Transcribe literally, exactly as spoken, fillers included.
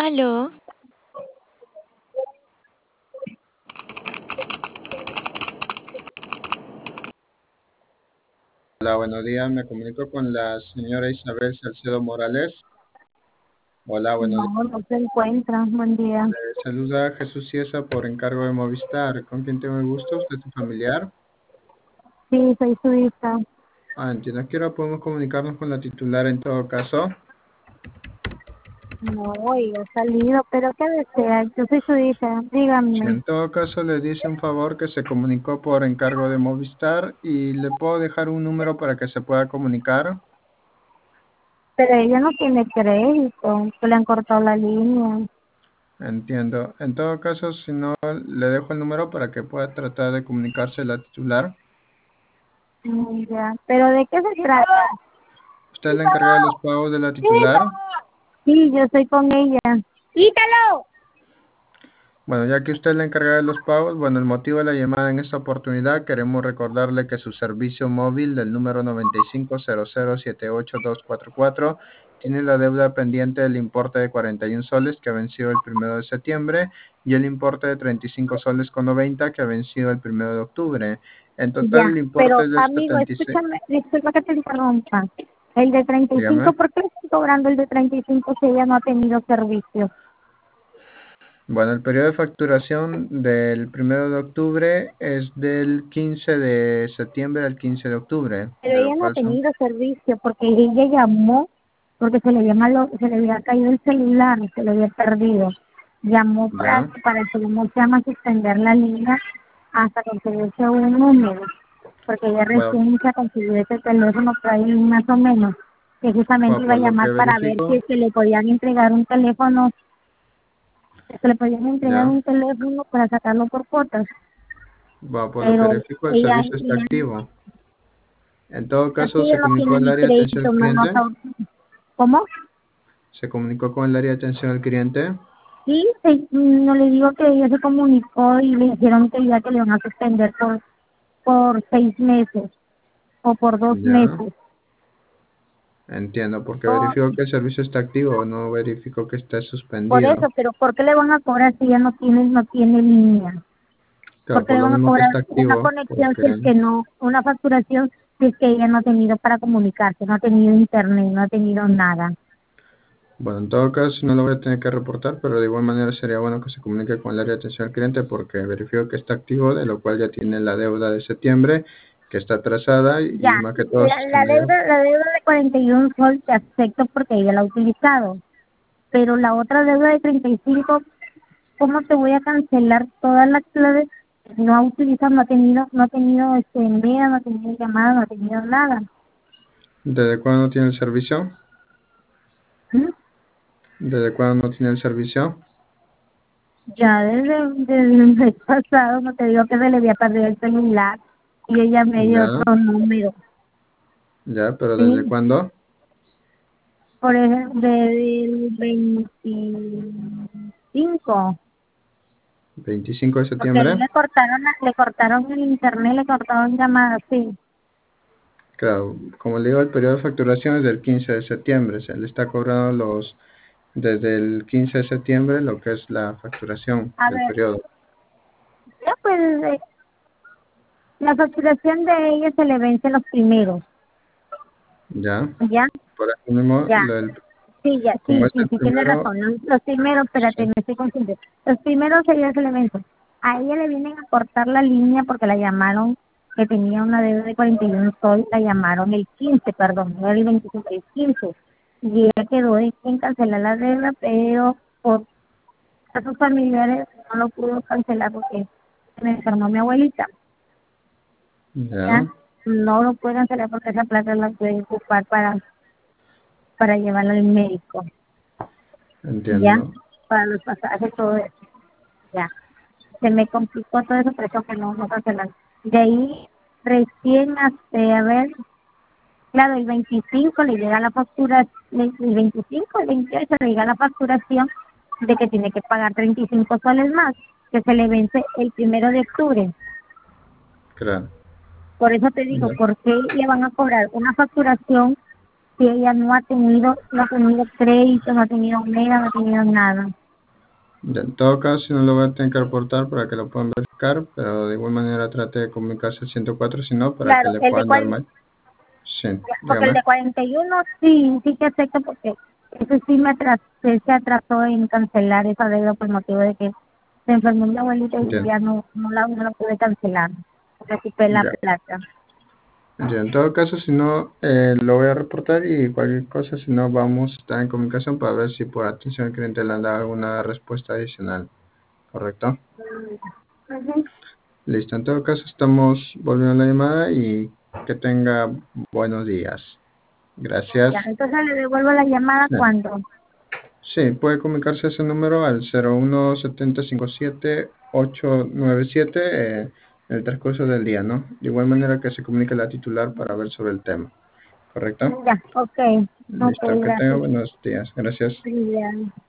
Aló. Hola, buenos días. Me comunico con la señora Isabel Salcedo Morales. Hola, buenos días. No, no se encuentra. Buen día. Le saluda Jesús Ciesa por encargo de Movistar. ¿Con quién tengo el gusto? ¿Usted es su familiar? Sí, soy su hija. Ah, entiendo. ¿A qué hora podemos comunicarnos con la titular en todo caso? No, oiga, he salido, pero ¿qué desea? Yo soy su hija. Si Dígame. en todo caso le dice un favor que se comunicó por encargo de Movistar y le puedo dejar un número para que se pueda comunicar. Pero ella no tiene crédito, que le han cortado la línea. Entiendo. En todo caso, si no, le dejo el número para que pueda tratar de comunicarse la titular. Mm, ya. ¿Pero de qué se trata? ¿Usted es la encargada de los pagos de la titular? Sí, yo estoy con ella. ¡Quítalo! Bueno, ya que usted es la encargada de los pagos, bueno, el motivo de la llamada en esta oportunidad, queremos recordarle que su servicio móvil del número noventa y cinco cero cero siete ocho dos cuatro cuatro tiene la deuda pendiente del importe de cuarenta y uno soles que ha vencido el primero de septiembre y el importe de treinta y cinco soles con noventa que ha vencido el primero de octubre. En total, el Ya. Pero, importe es de amigo, setenta y seis. escúchame, disculpa que te interrumpa. El de treinta y cinco, Dígame. ¿por qué le estoy cobrando el de treinta y cinco si ella no ha tenido servicio? Bueno, el periodo de facturación del primero de octubre es del quince de septiembre al quince de octubre, Pero de lo ella no ha cual son, tenido servicio porque ella llamó porque se le había malo, se le había caído el celular, se le había perdido. Llamó para ¿ya? para que no se llama suspender la línea hasta conseguirse un número, porque ella Bueno, recién se consiguió ese teléfono por ahí más o menos, que justamente bueno, iba a por lo que llamar para ver si verifico, es que le podían entregar un teléfono, si se le podían entregar ¿ya? un teléfono para sacarlo por cuotas, Bueno, por lo que pero verifico, el ella, servicio está ella activo. En todo así caso, se no comunicó tiene al ni área de atención crédito, al no, no cliente, sabe- ¿cómo? se comunicó con el área de atención al cliente, Sí, sí, no le digo que ella se comunicó y le dijeron que ya que le van a suspender por por seis meses o por dos ¿ya? meses. Entiendo, porque No, verifico que el servicio está activo, no verifico que esté por eso, suspendido. pero ¿por qué le van a cobrar si ella no tiene no tiene línea? ¿Por Claro, qué por le lo van a mismo que cobrar está una activo, conexión porque si es que no, una facturación si es que ella no ha tenido para comunicarse, no ha tenido internet, no ha tenido nada? bueno, en todo caso no lo voy a tener que reportar, pero de igual manera sería bueno que se comunique con el área de atención al cliente porque verifico que está activo, de lo cual ya tiene la deuda de septiembre, que está atrasada Ya, y más que todo la, se la genera. deuda la deuda de cuarenta y uno sol te acepto porque ella la ha utilizado, pero la otra deuda de treinta y cinco, ¿cómo te voy a cancelar todas las claves? No ha utilizado, no ha tenido, no ha tenido este envío, no ha tenido llamada, no ha tenido nada. ¿Desde cuándo no tiene el servicio? ¿Mm? ¿Desde cuándo no tiene el servicio? Ya desde, desde el mes pasado, no te digo que se le había perdido el celular y ella me dio Ya, otro número, ya, pero ¿desde ¿sí? cuándo? Por ejemplo, del veinticinco, ¿veinticinco de porque a él septiembre? le cortaron, la- le cortaron el internet, le cortaron llamadas, sí. Claro, como le digo, el periodo de facturación es del quince de septiembre, se le está cobrando los desde el quince de septiembre lo que es la facturación A del ver, periodo. ya pues eh, la facturación de ella se le vence los primeros, Ya, ¿ya? por eso mismo, Ya, lo del- sí, ya, como sí, es sí, el sí, tiene primero, razón. Los, los primeros, espérate, sí, me estoy confundiendo. Los primeros serían los elementos. A ella le vienen a cortar la línea porque la llamaron, que tenía una deuda de cuarenta y uno sol, la llamaron el quince, perdón, no el veinticinco, el quince. Y ella quedó en en cancelar la deuda, pero por sus familiares no lo pudo cancelar porque se me enfermó mi abuelita, ¿ya? ya, No lo puede cancelar porque esa plata la puede ocupar para, para llevarla al médico. Ya, entiendo, para los pasajes, todo eso, ya. Se me complicó todo eso, por eso que no, no cancelan. De ahí, recién, hasta, a ver, claro, el veinticinco le llega la factura, el el veinticinco, el veintiocho le llega la facturación de que tiene que pagar treinta y cinco soles más, que se le vence el primero de octubre. claro, Por eso te digo, ya, ¿por qué le van a cobrar una facturación si ella no ha tenido, no ha tenido crédito, no ha tenido mega, no ha tenido nada. En todo caso, si no lo voy a tener que reportar para que lo puedan verificar, pero de igual manera trate de comunicarse al ciento cuatro, si no, para que Claro, le el de puedan dar cuarenta, más. Sí, porque el dígame. de cuarenta y uno sí, sí que acepto porque eso sí me atrasó, se atrasó en cancelar esa deuda por motivo de que se enfermó mi abuelita y Entiendo. ya no, no la, no la pude cancelar. Recibí la Ya. plata. Ya, en todo caso, si no, eh, lo voy a reportar y cualquier cosa, si no, vamos a estar en comunicación para ver si por atención al cliente le han dado alguna respuesta adicional. ¿Correcto? Ujú. Listo. En todo caso, estamos volviendo a la llamada y que tenga buenos días. Gracias. Ya, entonces le devuelvo la llamada Sí, cuando. sí, puede comunicarse a ese número al cero uno siete cero cinco siete ocho nueve siete eh, en el transcurso del día, ¿no? De igual manera que se comunique la titular para ver sobre el tema. ¿Correcto? Ya, ok, ok, Listo, que tenga gracias. buenos días. Gracias. Ya.